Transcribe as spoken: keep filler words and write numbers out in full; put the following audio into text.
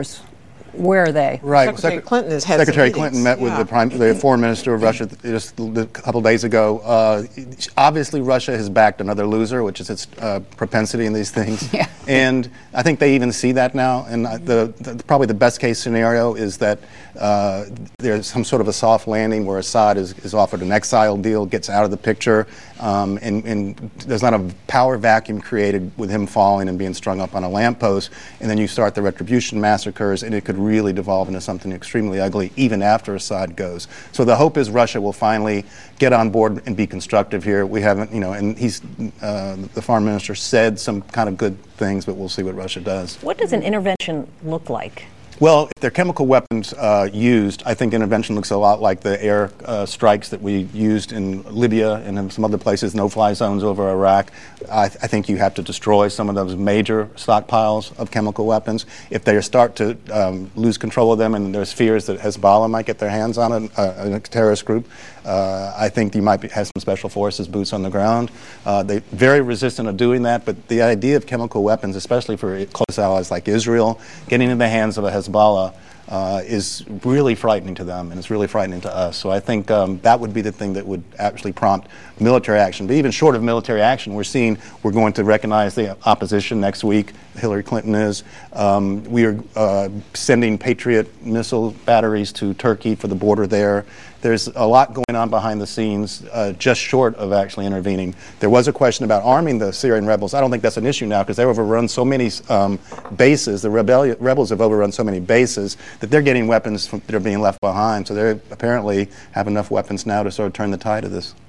Where are they? Right. Secretary Sec- Clinton has had Secretary some Clinton meetings. met with Yeah. the, prime, the foreign minister of Russia just a couple days ago. Uh, obviously, Russia has backed another loser, which is its uh, propensity in these things. Yeah. And I think they even see that now. And the, the probably the best case scenario is that uh, there's some sort of a soft landing where Assad is, is offered an exile deal, gets out of the picture, um, and, and there's not a power vacuum created with him falling and being strung up on a lamppost. And then you start the retribution massacres, and it could really devolve into something extremely ugly even after Assad goes. So the hope is Russia will finally get on board and be constructive here. We haven't, you know, and he's, uh, the foreign minister said some kind of good things, but we'll see what Russia does. What does an intervention look like? Well, if there are chemical weapons uh, used, I think intervention looks a lot like the air uh, strikes that we used in Libya and in some other places, no-fly zones over Iraq. I, th- I think you have to destroy some of those major stockpiles of chemical weapons. If they start to um, lose control of them, and there's fears that Hezbollah might get their hands on a, a, a terrorist group, uh, I think you might be, have some special forces, boots on the ground. Uh, they're very resistant of doing that, but the idea of chemical weapons, especially for close allies like Israel, getting in the hands of a Hezbollah Hezbollah uh, is really frightening to them, and it's really frightening to us. So I think um, that would be the thing that would actually prompt military action. But even short of military action, we're seeing we're going to recognize the opposition next week. Hillary Clinton is. Um, we are uh, sending Patriot missile batteries to Turkey for the border there. There's a lot going on behind the scenes, uh, just short of actually intervening. There was a question about arming the Syrian rebels. I don't think that's an issue now because they've overrun so many um, bases. The rebelli- rebels have overrun so many bases that they're getting weapons from, that are being left behind. So they apparently have enough weapons now to sort of turn the tide of this.